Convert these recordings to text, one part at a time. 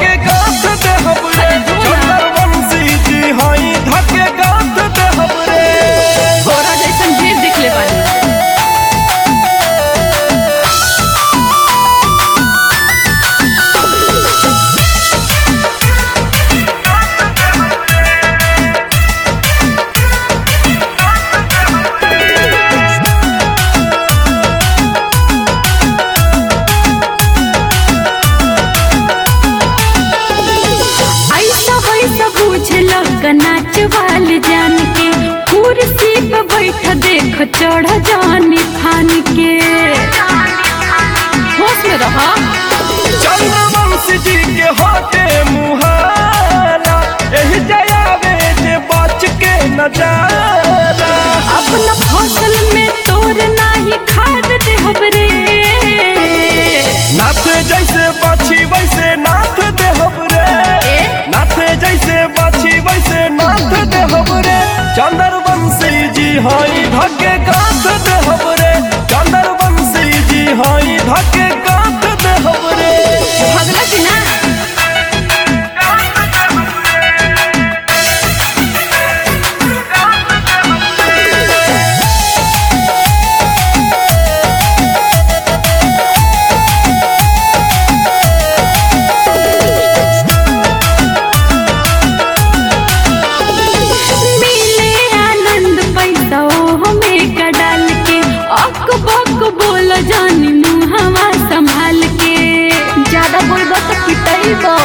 धके गाथ दे हमरे चंद्रवंशी जी हई धके गाथ दे हमरे घोड़ा जैसन ढेर दिखले बानी। नाच वाले जान के कुर्सी पे बैठ देख चढ़ जानी फान के होश में रहा। चंद्रवंशी जी के होते मुहारा एही जयावे जे बच के न जाला अपना फसल में तोर नाही खाद दे हमरे नाथ जैसे बाछी वैसे नाथ दे हमरे नाथ जैसे बाछी वैसे नाथ दे हमरे चंद्रवंशी जी हई धके गाथ दे हमरे चंद्रवंशी जी हई धके गाथ दे हमरे भगला की ना। बोल जानी मुहावा संभाल के ज्यादा बोलबो तो पिटाइबो।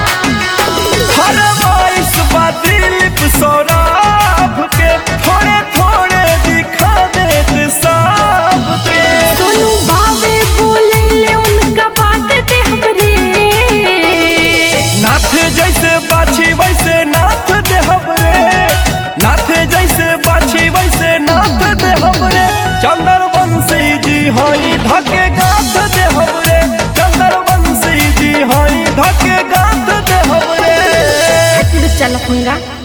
फरमाइश बा दिलीप सौरभ के थोड़े थोड़े दिखा दे सब के सोनू बाबे बोले ले उनका बात दे हमरे नाथ जैसे बाछी वैसे नाथ दे हमरे नाथ जैसे बाछी वैसे नाथ दे हमरे चंद्रवंशी जी हई धके गाथ दे हमरे चंद्रवंशी जी हई धके गाथ दे हमरे चल फंगा।